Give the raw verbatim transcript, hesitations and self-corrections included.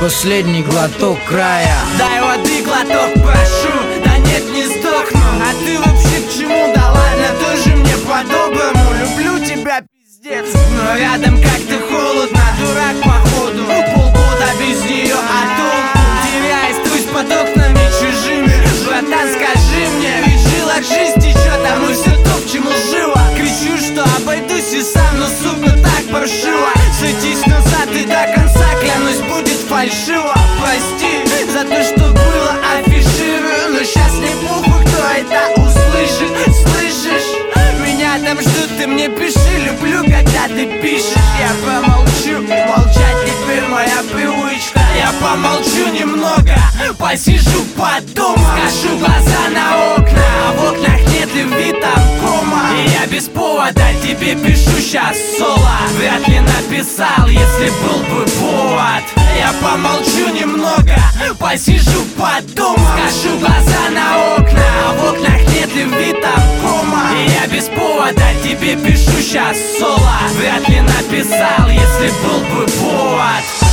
последний глоток края. Дай воды глоток, прошу, да нет, не сдохну. А ты вообще к чему? Да ладно, тоже мне по-доброму. Люблю тебя, пиздец, но рядом как-то холодно. Дурак походу, полгода без нее, а толку? Теряясь, трусь под окнами чужими. Братан, скажи мне, ведь жила жизнь течет, а мы все то, к чему жила. Кричу, что обойдусь и сам, но сука так паршиво. Садись назад и до конца, клянусь, будет фальшиво. Прости за то, что было, афиширую, но сейчас не похуй, кто это услышит. Слышишь? Меня там ждут, ты мне пиши, люблю, когда ты пишешь. Я помолчу, молчать теперь моя привычка. Я помолчу немного, посижу, подумаю. Скажу глаза на окна, а в окнах нет любви, там кома. И я без повода тебе пишу сейчас соло. Вряд ли написал, если был бы повод. Я помолчу немного, посижу, подумаю. Скажу глаза на окна, а в окнах нет любви, там кома. И я без повода тебе пишу сейчас соло. Вряд ли написал, если был бы повод.